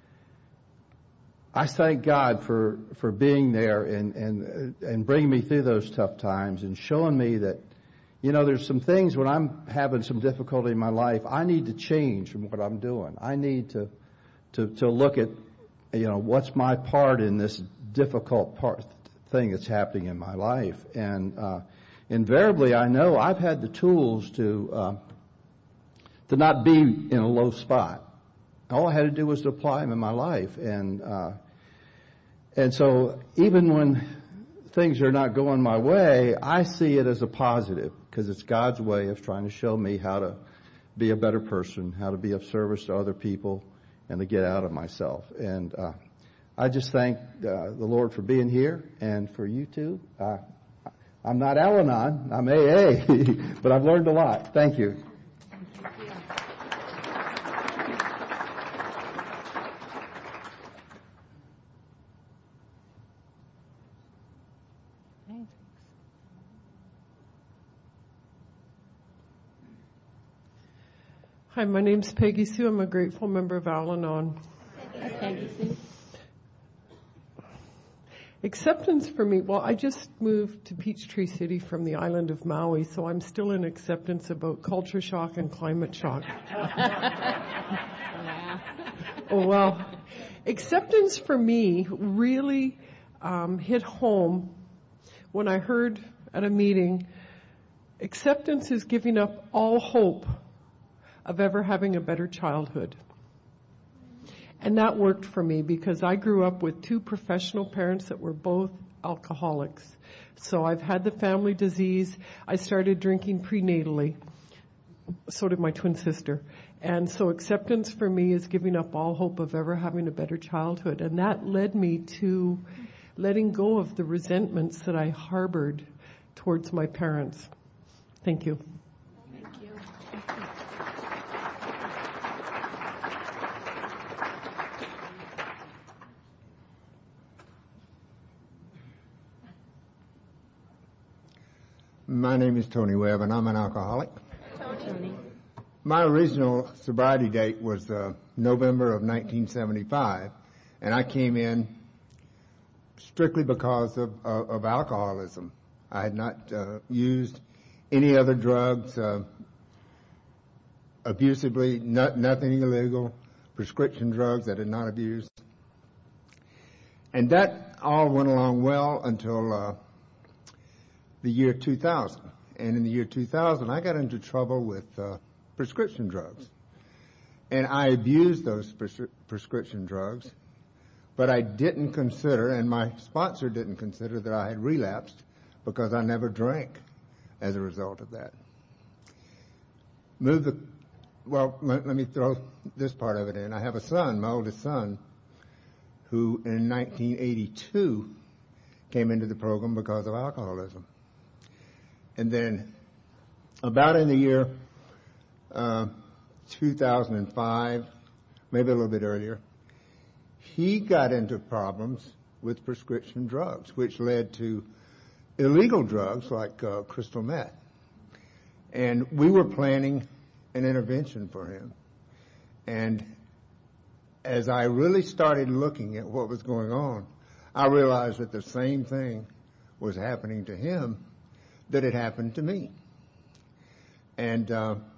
I thank God for being there and bringing me through those tough times and showing me that, there's some things when I'm having some difficulty in my life, I need to change from what I'm doing. I need to look at, what's my part in this difficult thing that's happening in my life. And invariably, I know I've had the tools to not be in a low spot. All I had to do was to apply them in my life. And so even when things are not going my way, I see it as a positive because it's God's way of trying to show me how to be a better person, how to be of service to other people, and to get out of myself. And I just thank the Lord for being here and for you too. I'm not Al-Anon, I'm AA, but I've learned a lot. Thank you. Hi, my name's Peggy Sue. I'm a grateful member of Al-Anon. Hi, Peggy Sue. Acceptance for me, well, I just moved to Peachtree City from the island of Maui, so I'm still in acceptance about culture shock and climate shock. Oh, well, acceptance for me really hit home when I heard at a meeting, acceptance is giving up all hope of ever having a better childhood. And that worked for me because I grew up with two professional parents that were both alcoholics. So I've had the family disease. I started drinking prenatally. So did my twin sister. And so acceptance for me is giving up all hope of ever having a better childhood. And that led me to letting go of the resentments that I harbored towards my parents. Thank you. Thank you. My name is Tony Webb, and I'm an alcoholic. Tony. My original sobriety date was November of 1975, and I came in strictly because of alcoholism. I had not used any other drugs abusively, nothing illegal, prescription drugs that I had not abused. And that all went along well until the year 2000. And in the year 2000, I got into trouble with prescription drugs. And I abused those prescription drugs, but I didn't consider, and my sponsor didn't consider, that I had relapsed because I never drank as a result of that. Let me throw this part of it in. I have a son, my oldest son, who in 1982 came into the program because of alcoholism. And then about in the year 2005, maybe a little bit earlier, he got into problems with prescription drugs, which led to illegal drugs like crystal meth. And we were planning an intervention for him. And as I really started looking at what was going on, I realized that the same thing was happening to him that had happened to me. And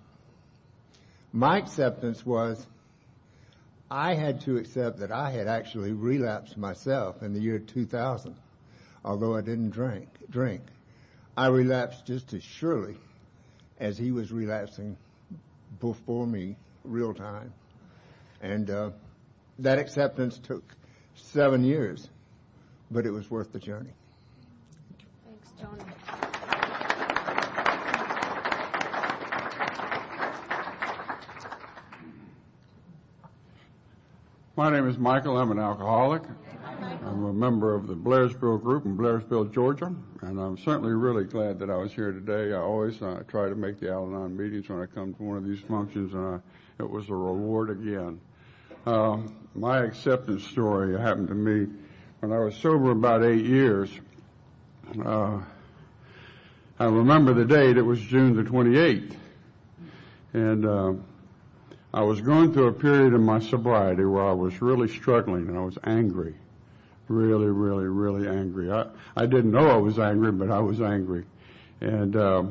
my acceptance was I had to accept that I had actually relapsed myself in the year 2000, although I didn't drink. I relapsed just as surely as he was relapsing before me, real time. And that acceptance took 7 years, but it was worth the journey. Thanks, Tony. My name is Michael. I'm an alcoholic. I'm a member of the Blairsville group in Blairsville, Georgia, and I'm certainly really glad that I was here today. I always try to make the Al-Anon meetings when I come to one of these functions, and it was a reward again. My acceptance story happened to me when I was sober about 8 years. I remember the date. It was June the 28th, and I was going through a period in my sobriety where I was really struggling, and I was angry. Really, really, really angry. I didn't know I was angry, but I was angry. And the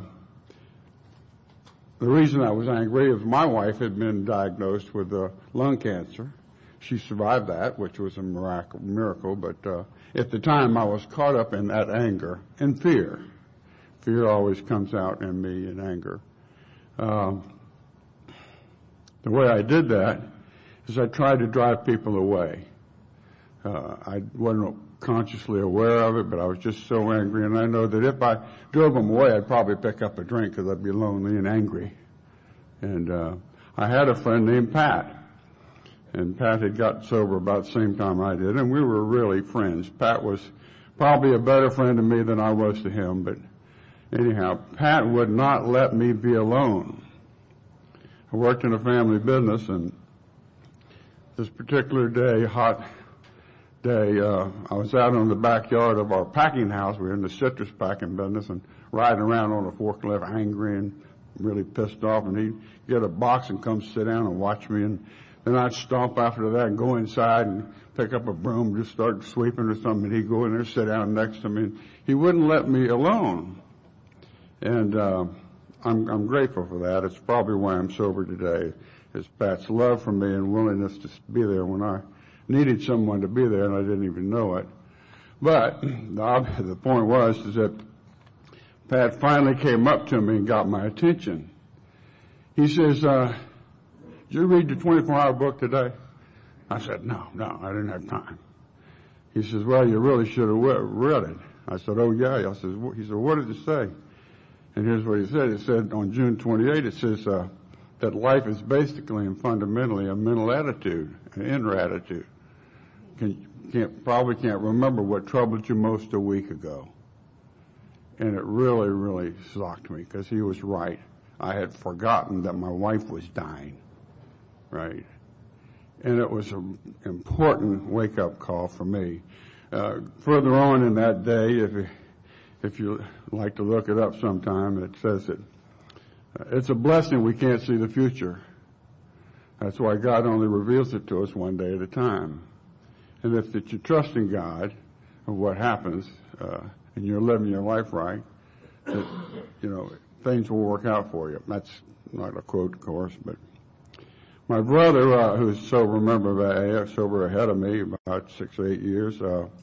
reason I was angry is my wife had been diagnosed with lung cancer. She survived that, which was a miracle, but at the time I was caught up in that anger and fear. Fear always comes out in me in anger. The way I did that is I tried to drive people away. I wasn't consciously aware of it, but I was just so angry, and I know that if I drove them away, I'd probably pick up a drink because I'd be lonely and angry. And I had a friend named Pat, and Pat had got sober about the same time I did, and we were really friends. Pat was probably a better friend to me than I was to him, but anyhow, Pat would not let me be alone. I worked in a family business, and this particular day, hot day, I was out in the backyard of our packing house. We were in the citrus packing business and riding around on a forklift, angry and really pissed off. And he'd get a box and come sit down and watch me. And Then I'd stomp after that and go inside and pick up a broom, just start sweeping or something, and he'd go in there, sit down next to me, and he wouldn't let me alone. And I'm grateful for that. It's probably why I'm sober today. It's Pat's love for me and willingness to be there when I needed someone to be there, and I didn't even know it. But the point was is that Pat finally came up to me and got my attention. He says, did you read the 24-hour book today? I said, no, I didn't have time. He says, well, you really should have read it. I said, oh, yeah. He said, what did it say? And here's what he said. It said on June 28, it says that life is basically and fundamentally a mental attitude, an inner attitude. Probably can't remember what troubled you most a week ago. And it really, really shocked me because he was right. I had forgotten that my wife was dying, right? And it was an important wake-up call for me. Further on in that day, if you like to look it up sometime, it says that it's a blessing we can't see the future. That's why God only reveals it to us one day at a time. And if you trust in God and what happens, and you're living your life right, that, things will work out for you. That's not a quote, of course, but my brother, who's a sober member of AA, sober ahead of me, about 6 or 8 years,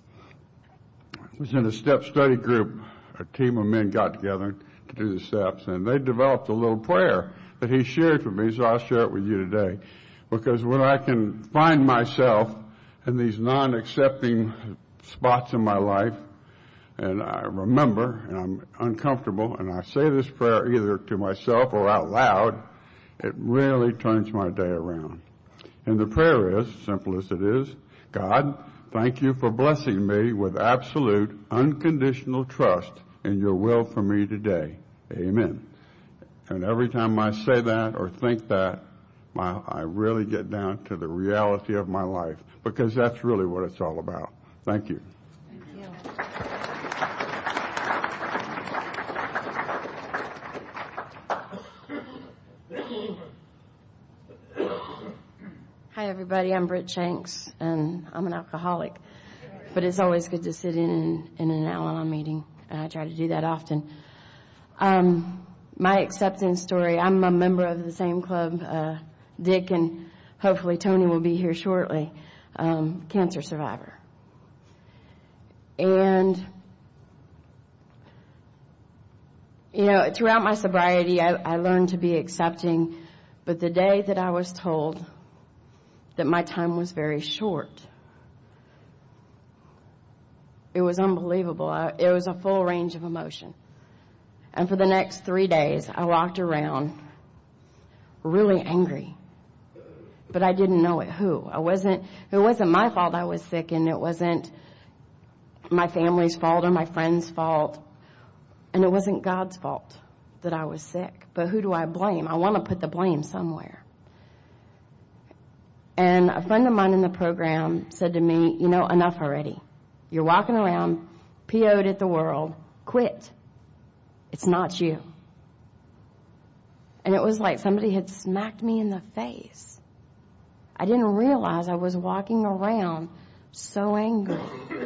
was in a step study group. A team of men got together to do the steps, and they developed a little prayer that he shared with me, so I'll share it with you today. Because when I can find myself in these non-accepting spots in my life, and I remember, and I'm uncomfortable, and I say this prayer either to myself or out loud, it really turns my day around. And the prayer is, simple as it is, God, thank you for blessing me with absolute, unconditional trust in your will for me today. Amen. And every time I say that or think that, I really get down to the reality of my life, because that's really what it's all about. Thank you. Thank you. Hi, everybody. I'm Britt Shanks, and I'm an alcoholic. But it's always good to sit in an Al-Anon meeting, and I try to do that often. My acceptance story, I'm a member of the same club, Dick, and hopefully Tony will be here shortly, cancer survivor. And, throughout my sobriety, I learned to be accepting, but the day that I was told that my time was very short, it was unbelievable. It was a full range of emotion. And for the next 3 days, I walked around really angry. But I didn't know who. It wasn't my fault I was sick, and it wasn't my family's fault or my friend's fault. And it wasn't God's fault that I was sick. But who do I blame? I want to put the blame somewhere. And a friend of mine in the program said to me, enough already. You're walking around, PO'd at the world. Quit. It's not you. And it was like somebody had smacked me in the face. I didn't realize I was walking around so angry.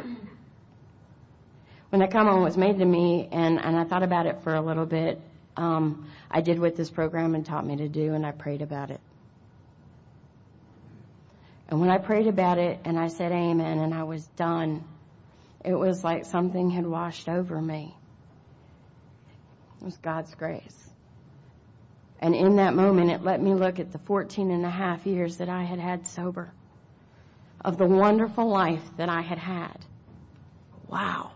When that comment was made to me, and I thought about it for a little bit, I did what this program had taught me to do, and I prayed about it. And when I prayed about it and I said amen and I was done, it was like something had washed over me. It was God's grace. And in that moment, it let me look at the 14 and a half years that I had had sober, of the wonderful life that I had had. Wow.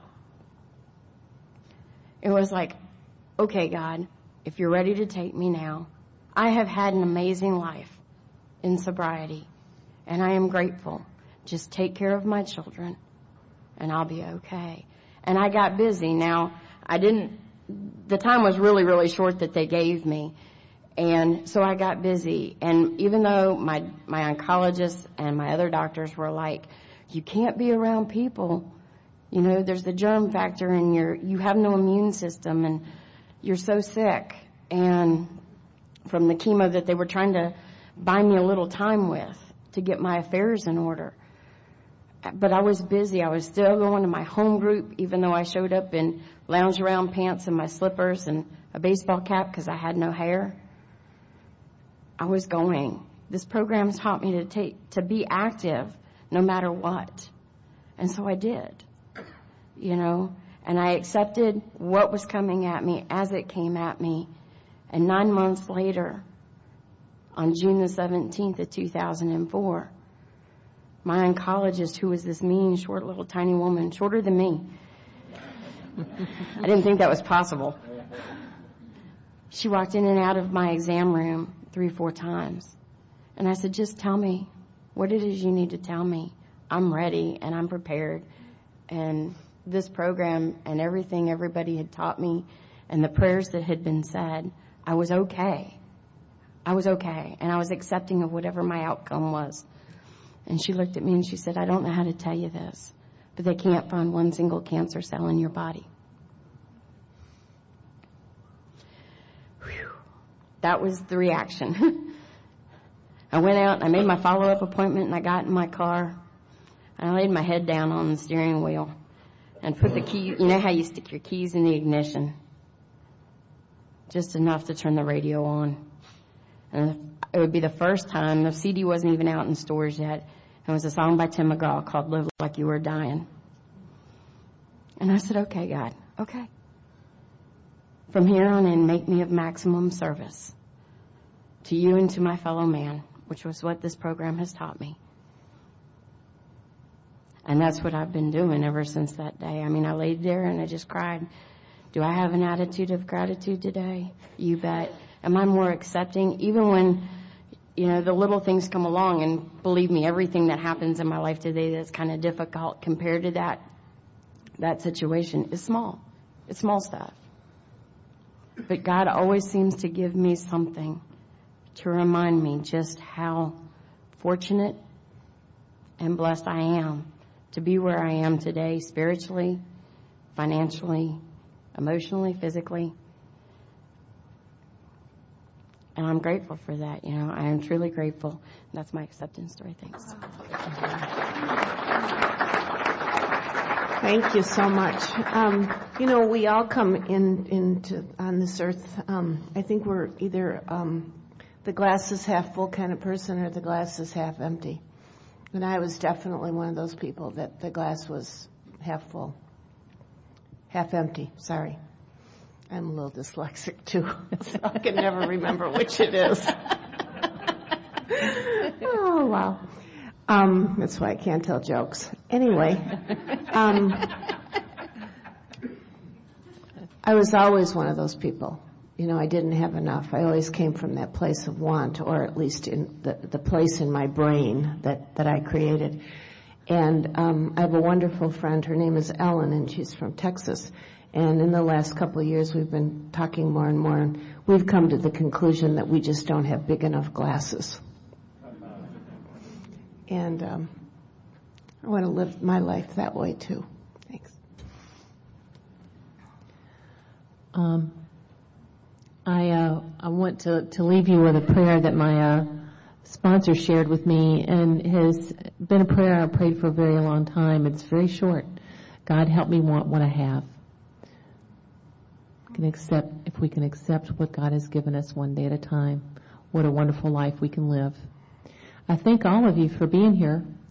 It was like, okay, God, if you're ready to take me now, I have had an amazing life in sobriety, and I am grateful. Just take care of my children, and I'll be okay. And I got busy. Now, the time was really, really short that they gave me. And so I got busy. And even though my oncologist and my other doctors were like, you can't be around people. There's the germ factor, and you have no immune system, and you're so sick. And from the chemo that they were trying to buy me a little time with. to get my affairs in order. But I was busy. I was still going to my home group, even though I showed up in lounge-around pants and my slippers and a baseball cap because I had no hair. I was going. This program taught me to be active no matter what. And so I did, and I accepted what was coming at me as it came at me. And 9 months later, on June the 17th of 2004, my oncologist, who was this mean, short, little, tiny woman, shorter than me, I didn't think that was possible. She walked in and out of my exam room 3-4 times. And I said, just tell me what it is you need to tell me. I'm ready and I'm prepared. And this program and everything everybody had taught me and the prayers that had been said, I was okay. I was okay. And I was accepting of whatever my outcome was. And she looked at me and she said, I don't know how to tell you this, but they can't find one single cancer cell in your body. Whew. That was the reaction. I went out and I made my follow-up appointment and I got in my car and I laid my head down on the steering wheel and put the key, you know how you stick your keys in the ignition? Just enough to turn the radio on. And it would be the first time, the CD wasn't even out in stores yet. It was a song by Tim McGraw called Live Like You Were Dying. And I said, okay, God, okay. From here on in, make me of maximum service to you and to my fellow man, which was what this program has taught me. And that's what I've been doing ever since that day. I mean, I laid there and I just cried. Do I have an attitude of gratitude today? You bet. Am I more accepting? Even when, the little things come along, and believe me, everything that happens in my life today that's kind of difficult compared to that situation is small. It's small stuff. But God always seems to give me something to remind me just how fortunate and blessed I am to be where I am today, spiritually, financially, emotionally, physically. And I'm grateful for that. I am truly grateful. And that's my acceptance story. Thanks. Thank you so much. We all come into on this earth. I think we're either the glass is half full kind of person or the glass is half empty. And I was definitely one of those people that the glass was half full, half empty. Sorry. I'm a little dyslexic, too, so I can never remember which it is. Oh, wow. That's why I can't tell jokes. Anyway, I was always one of those people. I didn't have enough. I always came from that place of want, or at least in the place in my brain that I created. And I have a wonderful friend. Her name is Ellen, and she's from Texas. And in the last couple of years, we've been talking more and more, and we've come to the conclusion that we just don't have big enough glasses. And I want to live my life that way, too. Thanks. I want to leave you with a prayer that my sponsor shared with me, and has been a prayer I've prayed for a very long time. It's very short. God, help me want what I have. If we can accept what God has given us one day at a time, what a wonderful life we can live. I thank all of you for being here.